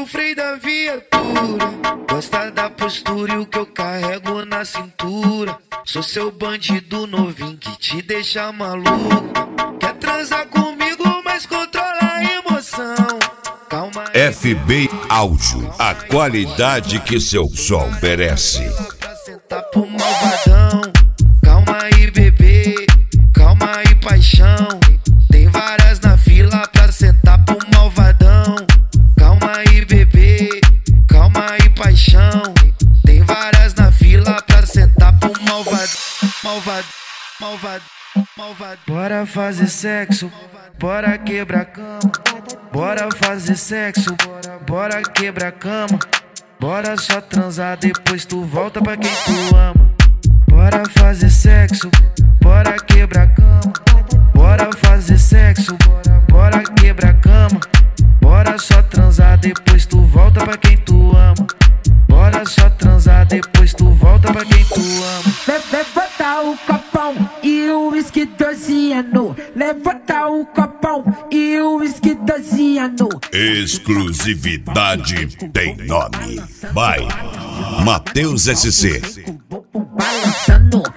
o freio da viatura. Gosta da postura e o que eu carrego na cintura. Sou seu bandido novinho que te deixa maluco. Quer transar comigo, mas controla a emoção. Calma aí, FB Áudio, a qualidade que seu som merece. pra sentar pro malvadão. Calma aí, bebê, calma aí, paixão. Tem várias na fila pra sentar pro malvadão. Calma aí, bebê, calma aí, paixão. Tem várias na fila pra sentar pro malvado, malvado, malvado, malvado. Bora fazer sexo, bora quebrar cama. Bora fazer sexo, bora quebrar cama. Bora só transar, depois tu volta pra quem tu ama. Bora fazer sexo, bora quebrar cama. Bora fazer sexo, bora quebrar cama. Bora só transar, depois tu volta pra quem tu ama. Bora só transar, depois tu volta pra quem tu ama. Levanta o copão e o uísque 12 anos. Levanta o copão e o uísque 12 anos. Exclusividade tem nome. Vai, Matheus SC. Balançando,